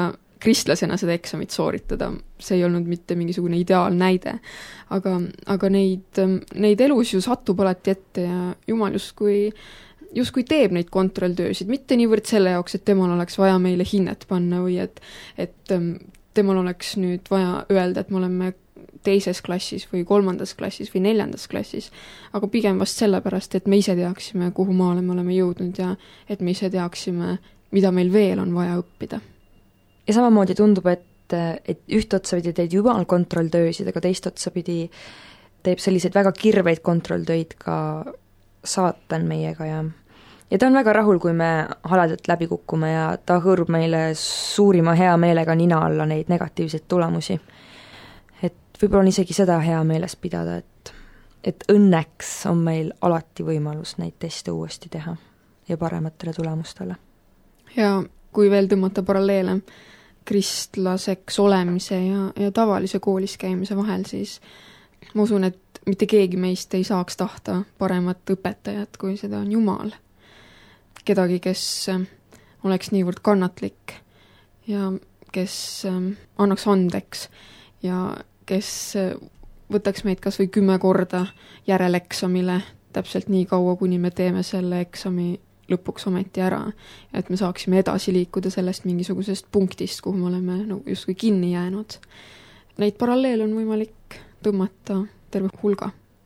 kristlasena seda eksamit sooritada, see ei olnud mitte mingisugune ideaalnäide, aga neid elus ju satub alati ette ja Jumal justkui teeb neid kontrolltöösid, mitte niivõrd selle jaoks, et temal oleks vaja meile hinnet panna või et temal oleks nüüd vaja öelda, et me oleme 2. klassis või 3. klassis või 4. klassis, aga pigem vast sellepärast, et me ise teaksime, kuhu maale me oleme jõudnud ja et me ise teaksime, mida meil veel on vaja õppida. Ja samamoodi tundub, et üht otsapidi teed Jumal kontrolltöösid, aga teist otsapidi teeb selliseid väga kirveid kontrolltöid ka saatan meiega ja ta on väga rahul, kui me haledalt läbi kukume ja ta hõõrub meile suurima hea meelega nina alla neid negatiivseid tulemusi. Et võib-olla on isegi seda hea meeles pidada, et õnneks on meil alati võimalus neid teste uuesti teha ja parematele tulemustele. Ja kui veel tõmmata paralleele kristlaseks olemise ja tavalise koolis käimise vahel, siis ma usun, et mitte keegi meist ei saaks tahta paremat õpetajat, kui seda on Jumal. Kedagi, kes oleks niivõrd kannatlik ja kes annaks andeks ja kes võtaks meid kas või 10 korda järeleksamile täpselt nii kaua, kuni me teeme selle eksami lõpuks ometi ära, et me saaksime edasi liikuda sellest mingisugusest punktist, kuhu me oleme justkui kinni jäänud. Neid paralleele on võimalik tõmmata terve hulga.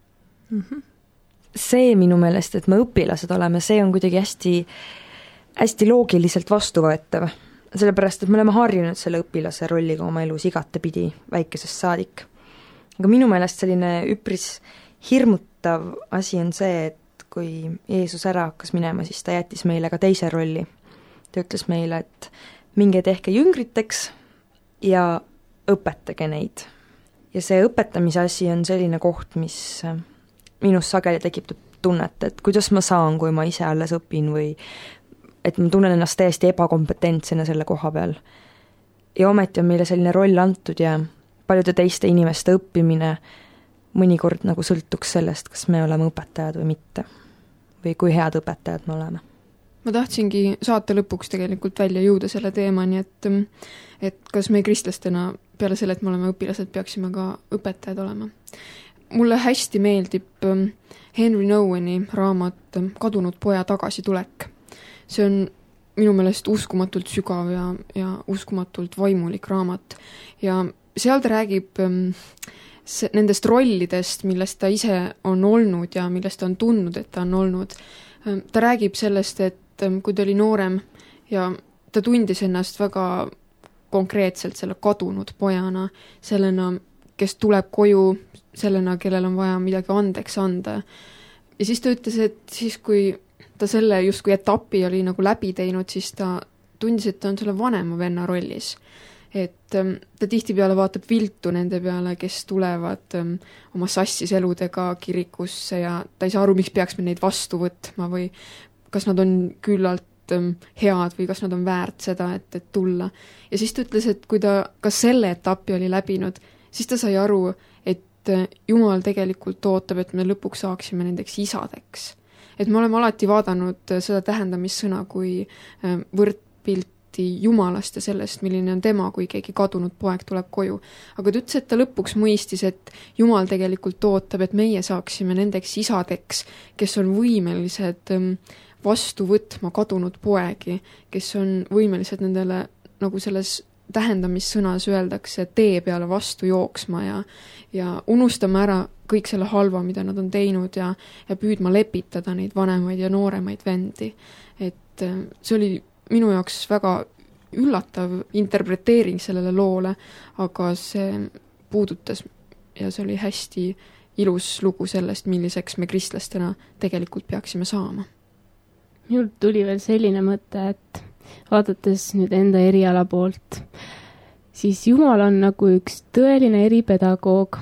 See minu meelest, et me õpilased oleme, see on kuidagi hästi loogiliselt vastuvõetav. Sellepärast, et me oleme harjunud selle õpilase rolliga oma elus igatepidi väikesest saadik. Aga minu meelest selline üpris hirmutav asi on see, et kui Jeesus ära hakkas minema, siis ta jättis meile ka teise rolli. Ta ütles meile, et minge tehke jüngriteks ja õpetage neid. Ja see õpetamise asi on selline koht, mis minus sageli tekitab tunnet, et kuidas ma saan, kui ma ise alles õpin või et ma tunnen ennast täiesti ebakompetentsena selle koha peal. Ja ometi on meile selline roll antud ja paljude teiste inimeste õppimine mõnikord nagu sõltuks sellest, kas me oleme õpetajad või mitte. Või kui head õpetajad me oleme. Ma tahtsingi saate lõpuks tegelikult välja jõuda selle teemani, et kas me kristlastena peale selle, et me oleme õpilased, peaksime ka õpetajad olema. Mulle hästi meeldib Henry Nouweni raamat Kadunud poja tagasitulek. See on minu meelest uskumatult sügav ja uskumatult vaimulik raamat. Ja seal ta räägib nendest rollidest, millest ta ise on olnud ja millest ta on tundnud, et ta on olnud. Ta räägib sellest, et kui ta oli noorem ja ta tundis ennast väga konkreetselt selle kadunud pojana, sellena, kes tuleb koju, sellena, kellel on vaja midagi andeks anda. Ja siis ta ütles, et siis kui ta selle justkui etapi oli nagu läbi teinud, siis ta tundis, et ta on selle vanema venna rollis. Et ta tihtipeale vaatab viltu nende peale, kes tulevad oma sassis eludega kirikusse ja ta ei saa aru, miks peaks me neid vastu võtma või kas nad on küllalt head või kas nad on väärt seda, et tulla. Ja siis ta ütles, et kui ta ka selle etapi oli läbinud, siis ta sai aru, et Jumal tegelikult ootab, et me lõpuks saaksime nendeks isadeks. Et me oleme alati vaadanud seda tähendamissõna kui võrdpilt Jumalast ja sellest, milline on tema, kui keegi kadunud poeg tuleb koju. Aga ta ütles, et ta lõpuks mõistis, et Jumal tegelikult ootab, et meie saaksime nendeks isadeks, kes on võimelised vastu võtma kadunud poegi, kes on võimelised nendele, nagu selles tähendamissõnas öeldakse, tee peale vastu jooksma ja unustama ära kõik selle halva, mida nad on teinud ja püüdma lepitada neid vanemaid ja nooremaid vendi. Et see oli minu jaoks väga üllatav interpreteering sellele loole, aga see puudutas ja see oli hästi ilus lugu sellest, milliseks me kristlastena tegelikult peaksime saama. Minul tuli veel selline mõte, et vaadates nüüd enda eriala poolt, siis Jumal on nagu üks tõeline eripedagoog.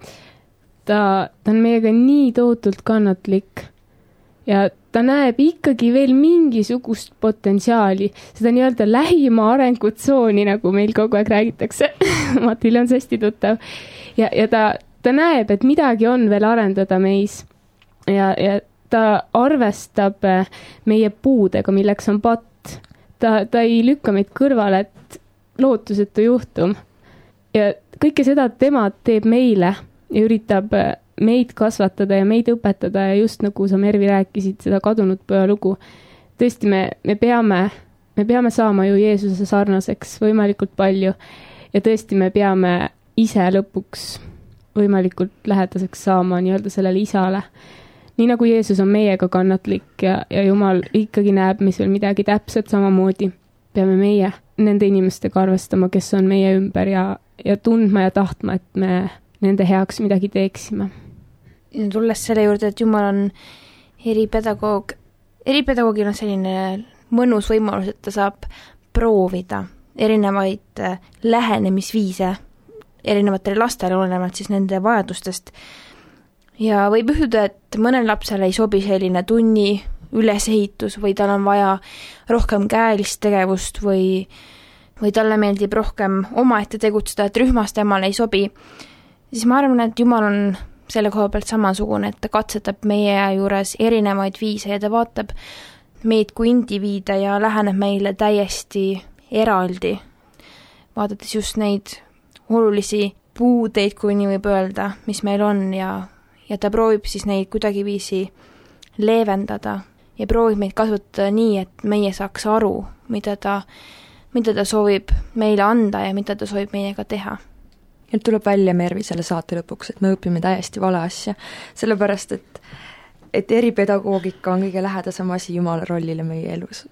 Ta on meiega nii tohutult kannatlik ja ta näeb ikkagi veel mingisugust potentsiaali, seda nii-öelda lähima arengutsooni, nagu meil kogu aeg räägitakse. Matile on see hästi tuttav. Ja ta näeb, et midagi on veel arendada meis ja ta arvestab meie puudega, milleks on patt. Ta ei lükka meid kõrvale, lootusetu juhtum. Ja kõike seda tema teeb meile ja üritab meid kasvatada ja meid õpetada ja just nagu sa, Mervi, rääkisid seda kadunud poja lugu. Tõesti, me peame saama ju Jeesuse sarnaseks võimalikult palju ja tõesti me peame ise lõpuks võimalikult lähedaseks saama nii-öelda sellele isale. Nii nagu Jeesus on meiega kannatlik ja Jumal ikkagi näeb meis veel midagi täpselt samamoodi, peame meie nende inimestega arvestama, kes on meie ümber ja tundma ja tahtma, et me nende heaks midagi teeksime. Tulles selle juurde, et Jumal on eripedagoog. Eripedagoogil on selline mõnus võimalus, et ta saab proovida erinevaid lähenemisviise erinevatele lastele, olenevalt siis nende vajadustest. Ja võib juhtuda, et mõnel lapsele ei sobi selline tunni ülesehitus või tal on vaja rohkem käelist tegevust või talle meeldib rohkem omaette tegutseda, et rühmas temale ei sobi. Siis ma arvan, et Jumal on selle koha pealt samasugune, et ta katsetab meie juures erinevaid viise ja ta vaatab meid kui indiviide ja läheneb meile täiesti eraldi, vaadates just neid olulisi puudeid, kui nii võib öelda, mis meil on ja ta proovib siis neid kuidagiviisi leevendada ja proovib meid kasvatada nii, et meie saaks aru, mida ta soovib meile anda ja mida ta soovib meiega teha. Ja tuleb välja, Mervi, selle saate lõpuks, et me õpime täiesti vale asja, sellepärast, et eripedagoogika on kõige lähedasem asi Jumala rollile meie elus.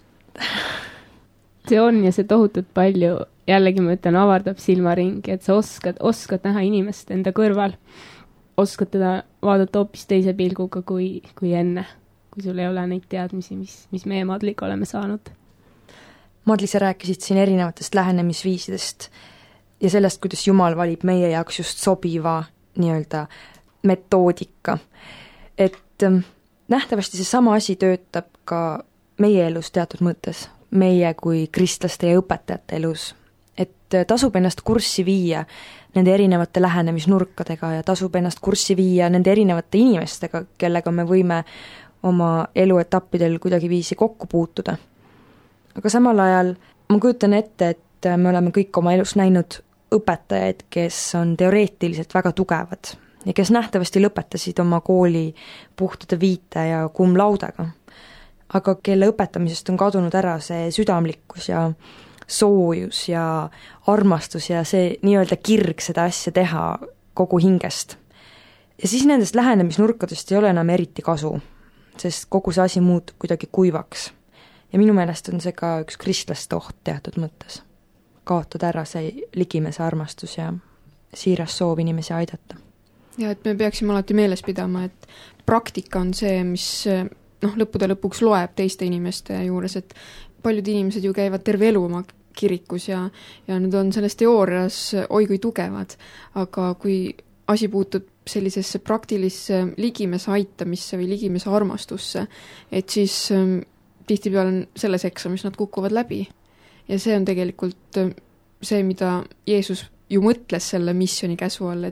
See on ja see tohutult palju, jällegi ma ütlen, avardab silmaringi, et sa oskad näha inimest enda kõrval, oskad teda vaadata hoopis teise pilguga kui enne, kui sul ei ole neid teadmisi, mis meie Madliga oleme saanud. Madli, sa rääkisid siin erinevatest lähenemisviisidest ja sellest, kuidas Jumal valib meie jaoks just sobiva nii-öelda metoodika. Et nähtavasti see sama asi töötab ka meie elus teatud mõttes, meie kui kristlaste ja õpetajate elus. Et tasub ennast kurssi viia nende erinevate lähenemisnurkadega ja tasub ennast kurssi viia nende erinevate inimestega, kellega me võime oma eluetappidel kuidagi viisi kokku puutuda. Aga samal ajal ma kujutan ette, et me oleme kõik oma elus näinud õpetajaid, kes on teoreetiliselt väga tugevad ja kes nähtavasti lõpetasid oma kooli puhtade viite ja cum laudega, aga kelle õpetamisest on kadunud ära see südamlikkus ja soojus ja armastus ja see nii-öelda kirg seda asja teha kogu hingest. Ja siis nendest lähenemisnurkadest ei ole enam eriti kasu, sest kogu see asi muutub kuidagi kuivaks. Ja minu meelest on see ka üks kristlaste oht teatud mõttes. Kaotada ära see ligimese armastus ja siiras soov inimesi aidata. Ja et me peaksime alati meeles pidama, et praktika on see, mis lõppude lõpuks loeb teiste inimeste juures, et paljud inimesed ju käivad terve elu oma kirikus ja need on selles teoorias oi kui tugevad, aga kui asi puutub sellisesse praktilisse ligimese aitamisse või ligimese armastusse, et siis tihtipeale on selles eksamis nad kukuvad läbi. Ja see on tegelikult see, mida Jeesus ju mõtles selle missiooni käsu all,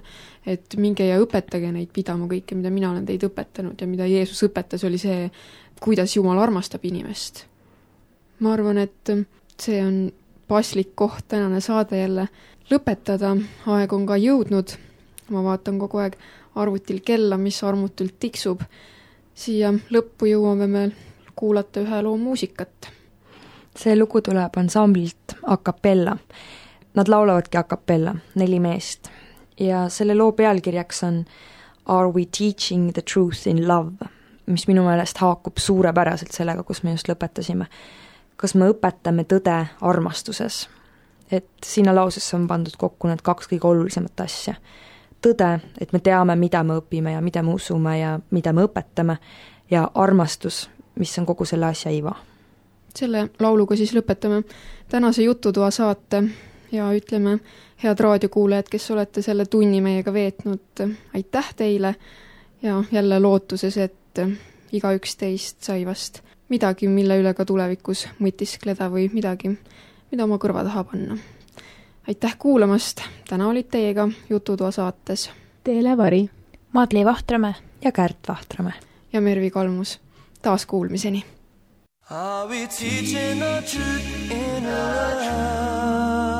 et minge ja õpetage neid pidama kõike, mida mina olen teid õpetanud ja mida Jeesus õpetas, oli see, kuidas Jumal armastab inimest. Ma arvan, et see on paslik koht tänane saade jälle lõpetada. Aeg on ka jõudnud. Ma vaatan kogu aeg arvutil kella, mis armutult tiksub. Siia lõppu jõuame me kuulata ühe loo muusikat. See lugu tuleb ansamblilt a cappella. Nad laulavadki a cappella, 4 meest. Ja selle loo pealkirjaks on Are we teaching the truth in love, mis minu meelest haakub suurepäraselt sellega, kus me just lõpetasime. Kas me õpetame tõde armastuses? Et sinna lausesse on pandud kokku need 2 kõige olulisemat asja. Tõde, et me teame, mida me õpime ja mida me usume ja mida me õpetame, ja armastus, mis on kogu selle asja iva. Selle lauluga siis lõpetame tänase Jututoa saate ja ütleme, head raadiokuulajad, kes olete selle tunni meiega veetnud, aitäh teile ja jälle lootuses, et igaüks teist sai vast midagi, mille üle ka tulevikus mõtiskleda või midagi, mida oma kõrva taha panna. Aitäh kuulamast, täna olid teiega Jututoa saates Teele Vari, Madli Vahtramäe ja Kärt Vahtramäe ja Mervi Kalmus. Taas kuulmiseni. Are we teaching the truth in love?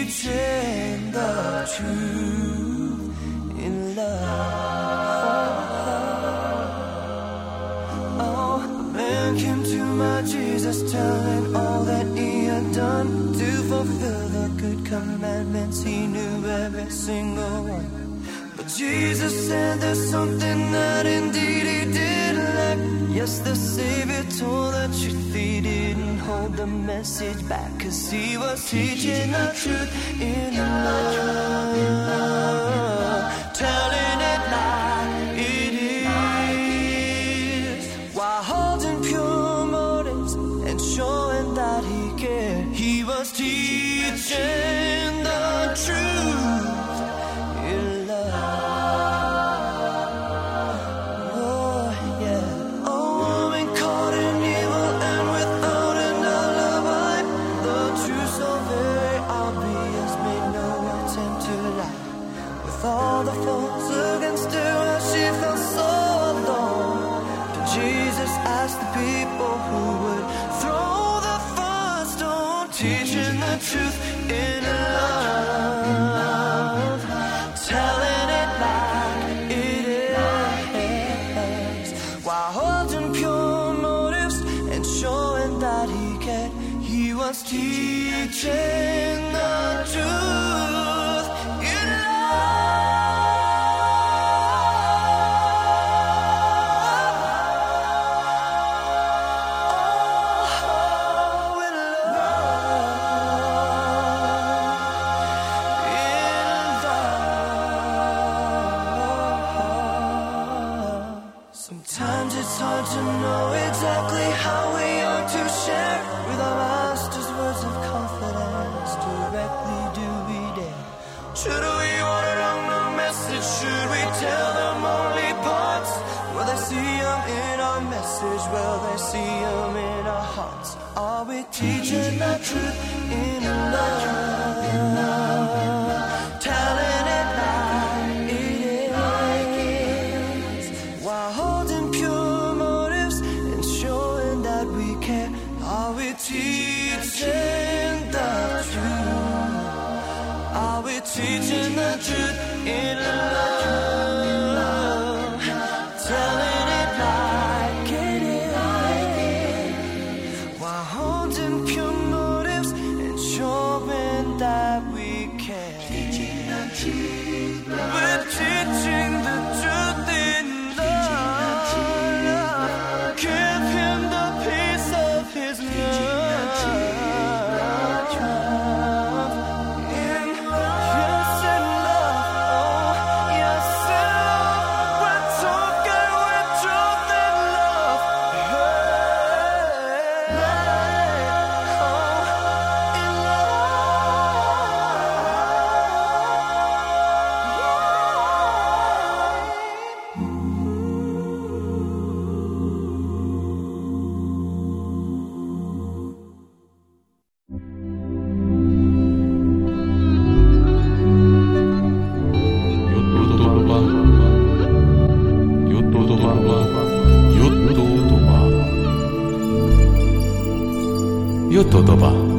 teaching the truth in love. Oh, man came to my Jesus, telling all that he had done to fulfill the good commandments. He knew every single one. But Jesus said there's something that indeed he did lack. Yes, the Savior told the truth. He didn't hold the message back, 'cause he was teaching the truth in love, telling it like it is, while holding pure motives and showing that he cared. He was teaching the truth in love. Oh, yeah. Oh, woman caught in evil and without an alibi. The truth so very obvious, made no attempt to lie. With all the faults against her, she felt so alone. But Jesus asked the people who would throw the first stone, teaching the truth in love, telling it like it is, while holding pure motives and showing that he cared. He was teaching the truth in Sometimes it's hard to know exactly how we are to share with our master's words of confidence. Directly do we dare? Should we water down the message? Should we tell them only parts? Will they see them in our message? Will they see them in our hearts? Are we teaching the truth in love? Telling it like it is, while holding pure motives and showing that we care. Are we teaching the truth? Are we teaching the truth in love? Telling it like it is, while holding pure motives and showing that we care. We're teaching the truth in love. Give him the peace of his love. In yes and love, oh yes and love. We're talking with truth and love. In Juttutuba.